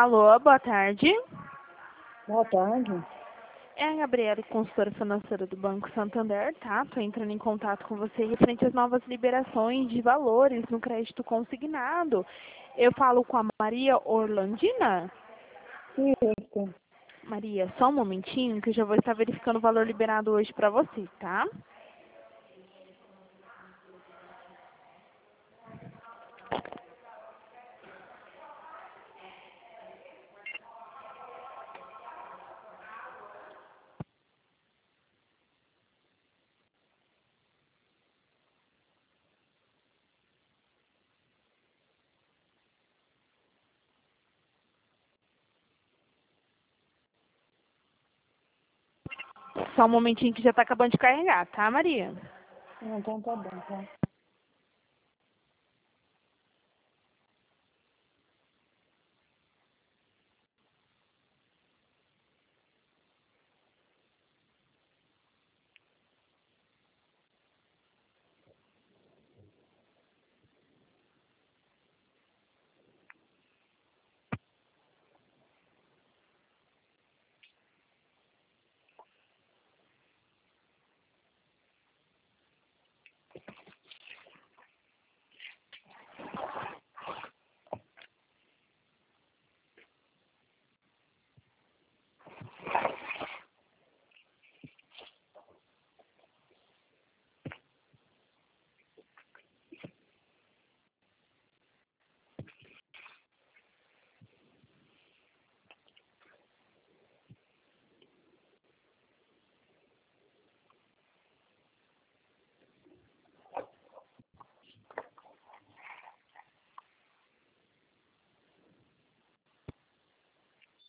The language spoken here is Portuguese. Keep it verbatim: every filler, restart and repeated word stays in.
Alô, boa tarde. Boa tarde. É a Gabriela, consultora financeira do Banco Santander, tá? Tô entrando em contato com você referente às novas liberações de valores no crédito consignado. Eu falo com a Maria Orlandina? Isso. Maria, só um momentinho que eu já vou estar verificando o valor liberado hoje para você, tá? Só um momentinho que já tá acabando de carregar, tá, Maria? Então tá bom, tá?